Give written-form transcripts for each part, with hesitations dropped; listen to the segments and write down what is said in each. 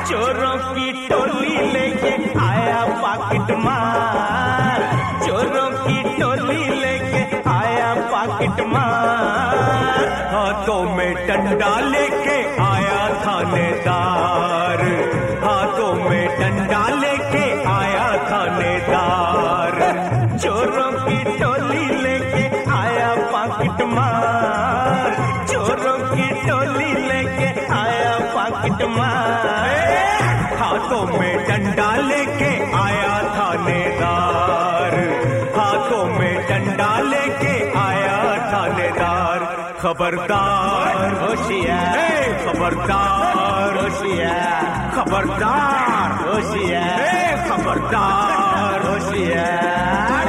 चोरों की टोली लेके आया पॉकेट मार, चोरों की टोली लेके आया पॉकेट मार, हाथों में डंडा लेके आया थानेदार, हाथों में डंडा लेके आया थानेदार, चोरों की टोली लेके आया पॉकेट मार, चोरों की टोली लेके आया पॉकेट मार, हाथों में डंडा लेके आया थानेदार, हाथों में डंडा लेके आया थानेदार। खबरदार होशियार, खबरदार होशियार, खबरदार होशियार, खबरदार होशियार।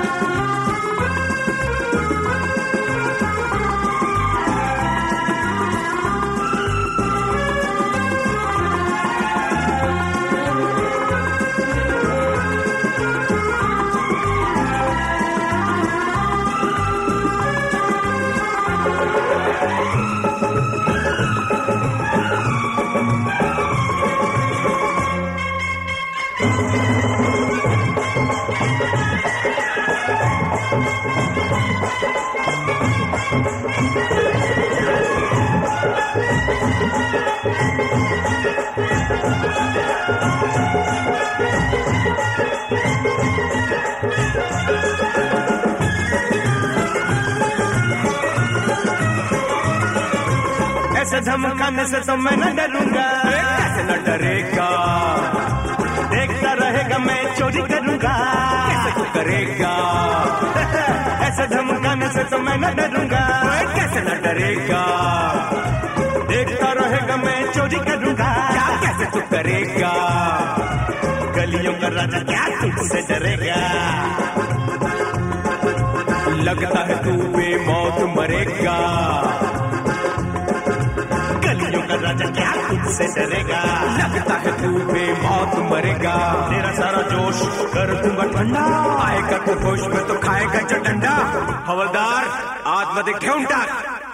ऐसे धमकाने से तो मैं न डरूंगा, कैसे न डरेगा, देखता रहेगा मैं चोरी करूंगा, कैसे तू करेगा, ऐसे धमकाने से तो मैं न डरूंगा, कैसे न डरेगा, देखता रहेगा मैं चोरी करूंगा, कैसे तू करेगा, गलियों का राजा क्या तुझसे डरेगा, लगता है तू बेमौत मरेगा, गलियों का राजा क्या तुझसे डरेगा, लगता है तू बेमौत मरेगा, तेरा सारा जोश कर दूंगा ठंडा, आएगा तू होश में तो खाएगा जो डंडा, हवलदार आत्मदे ठेऊन टाक।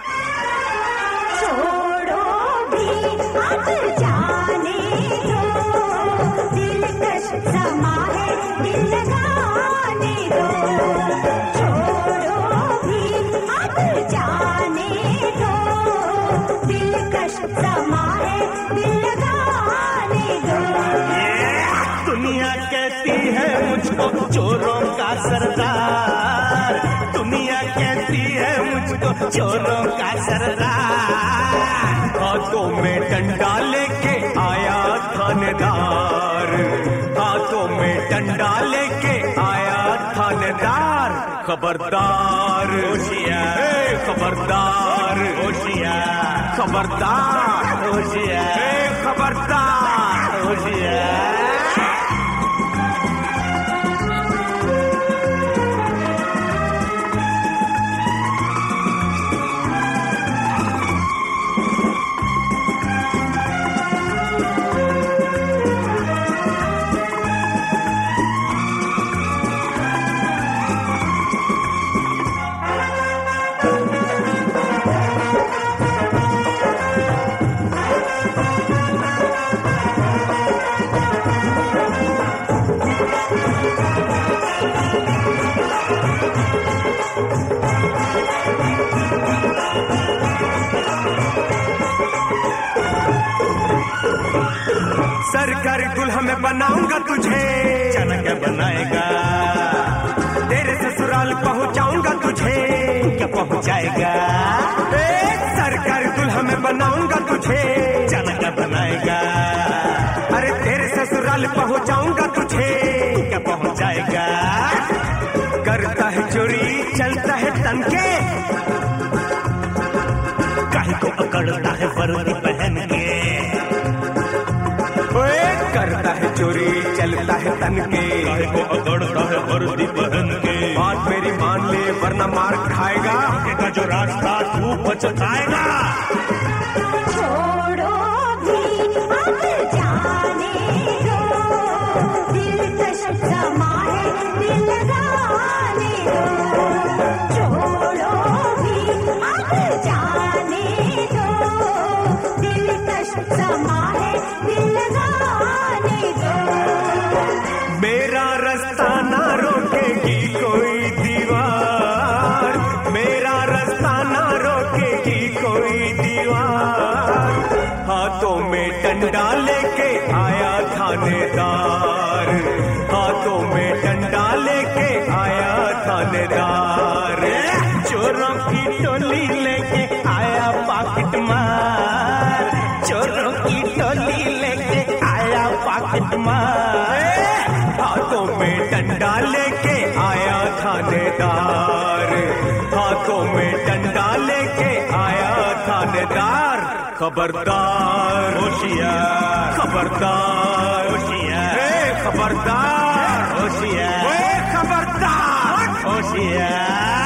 छोड़ो भी अब जाने दो, दिलकश समा है दिल लगाने दो, छोड़ो भी अब जाने दो, दिलकश समा है दिल लगाने दो। दुनिया कहती है मुझको चोरों का सरदार, दुनिया कहती है मुझको चोरों का सरदार, हाथों में डंडा लेके आया थानेदार, हाथों में डंडा लेके आया थानेदार। खबरदार होशियार, खबरदार होशियार, खबरदार होशियार, खबरदार होशियार। सरकारी दुल्हा में बनाऊंगा तुझे, चना क्या बनाएगा, तेरे ससुराल पहुंचाऊंगा तुझे, क्या पहुंचाएगा, सरकारी दुल्हा में बनाऊंगा तुझे, चना क्या बनाएगा, अरे तेरे ससुराल पहुंचाऊंगा तुझे, क्या पहुंचाएगा, करता है चोरी चलता है तनके, काहे को अकड़ता है वर्दी पहन के, करता है चोरी चलता है तनके, काहे को अकड़ता है वर्दी पहन के, बात मेरी मान ले वरना मार खाएगा, का जो रास्ता तू पछताएगा। छोड़ो भी अब जाने दो, दिलकश समा है दिल लगाने दो, छोड़ो भी अब जाने दो, दिलकश समा है दिल लगाने दो। आया थानेदार, हाथों में डंडा लेके आया थानेदार, चोरों की टोली लेके आया पॉकेट मार, चोरों की टोली लेके आया पॉकेट मार, हाथों में डंडा लेके आया थानेदार, हाथों में डंडा लेके आया थानेदार। खबरदार होशियार, खबरदार होशियार, खबरदार होशियार, खबरदार होशियार।